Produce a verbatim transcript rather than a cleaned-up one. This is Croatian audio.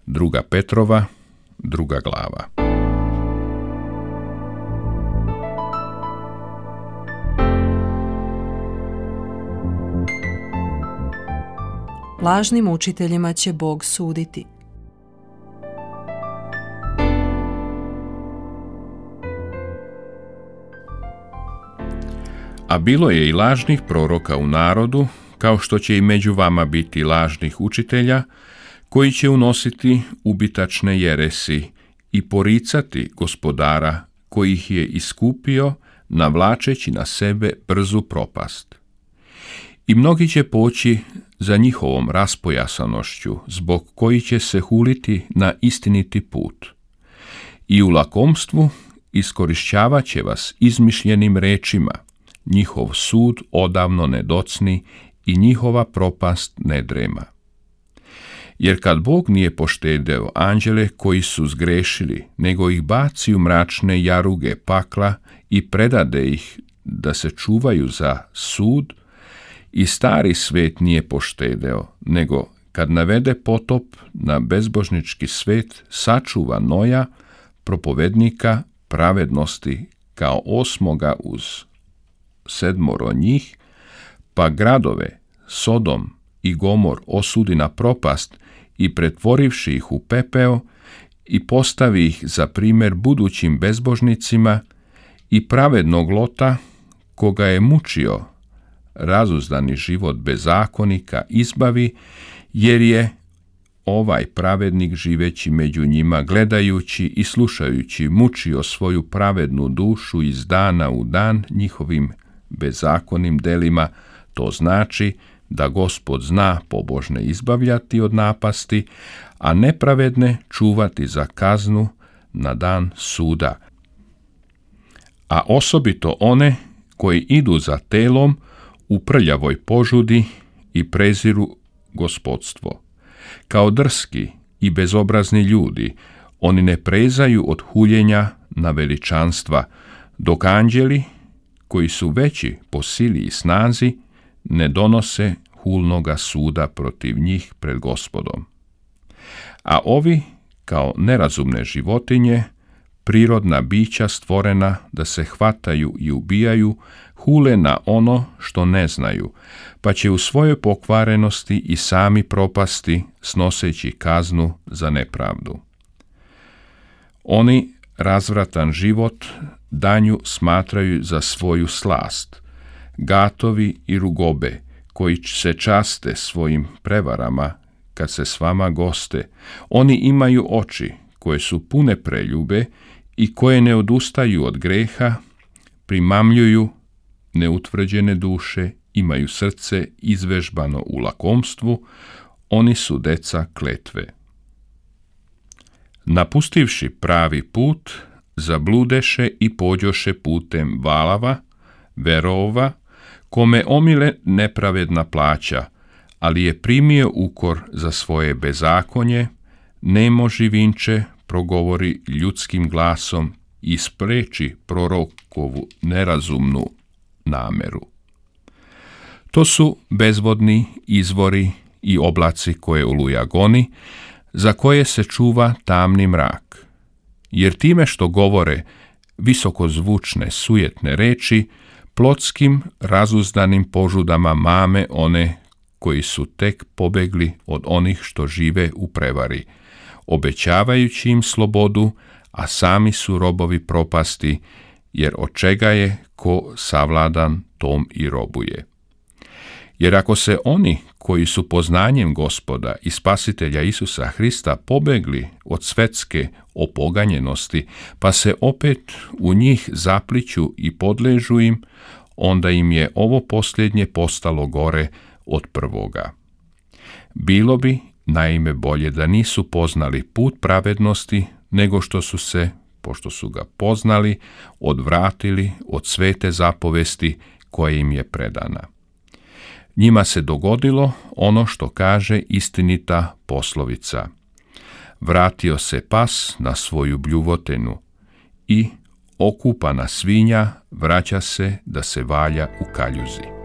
Druga Petrova, druga glava. Lažnim učiteljima će Bog suditi. A bilo je i lažnih proroka u narodu, kao što će i među vama biti lažnih učitelja, koji će unositi ubitačne jeresi i poricati Gospodara koji ih je iskupio, navlačeći na sebe brzu propast. I mnogi će poći za njihovom raspojasanošću, zbog koji će se huliti na istiniti put. I u lakomstvu iskorišćavat će vas izmišljenim rečima, njihov sud odavno ne docni i njihova propast ne drema. Jer kad Bog nije poštedeo anđele koji su zgrešili, nego ih baci u mračne jaruge pakla i predade ih da se čuvaju za sud, i stari svet nije poštedeo, nego kad navede potop na bezbožnički svet, sačuva Noja, propovednika pravednosti, kao osmoga uz sedmoro njih, pa gradove Sodom i Gomor osudi na propast i pretvorivši ih u pepeo i postavi ih za primjer budućim bezbožnicima, i pravednog Lota, koga je mučio razuzdani život bezakonika, izbavi, jer je ovaj pravednik živeći među njima, gledajući i slušajući, mučio svoju pravednu dušu iz dana u dan njihovim bezakonim delima. To znači da Gospod zna pobožne izbavljati od napasti, a nepravedne čuvati za kaznu na dan suda. A osobito one koji idu za telom u prljavoj požudi i preziru gospodstvo. Kao drski i bezobrazni ljudi, oni ne prezaju od huljenja na veličanstva, dok anđeli, koji su veći po sili i snazi, ne donose hulnoga suda protiv njih pred Gospodom. A ovi, kao nerazumne životinje, prirodna bića stvorena da se hvataju i ubijaju, hule na ono što ne znaju, pa će u svojoj pokvarenosti i sami propasti, snoseći kaznu za nepravdu. Oni razvratan život danju smatraju za svoju slast, gatovi i rugobe, koji se časte svojim prevarama kad se s vama goste. Oni imaju oči koje su pune preljube i koje ne odustaju od greha, primamljuju neutvrđene duše, imaju srce izvežbano u lakomstvu, oni su deca kletve. Napustivši pravi put, zabludeše i pođoše putem valava, verova, kome omile nepravedna plaća, ali je primio ukor za svoje bezakonje, nemo živinče progovori ljudskim glasom i spreči prorokovu nerazumnu nameru. To su bezvodni izvori i oblaci koje oluja goni, za koje se čuva tamni mrak. Jer time što govore visokozvučne sujetne reči, plotskim razuzdanim požudama mame one koji su tek pobegli od onih što žive u prevari, obećavajući im slobodu, a sami su robovi propasti, jer od čega je ko savladan, tom i robuje. Jer ako se oni koji su poznanjem Gospoda i Spasitelja Isusa Hrista pobegli od svetske opoganjenosti, pa se opet u njih zapliću i podležu im, onda im je ovo posljednje postalo gore od prvoga. Bilo bi, naime, bolje da nisu poznali put pravednosti, nego što su se, pošto su ga poznali, odvratili od svete zapovesti koja im je predana. Njima se dogodilo ono što kaže istinita poslovica: vratio se pas na svoju bljuvotinu i okupana svinja vraća se da se valja u kaljuzi.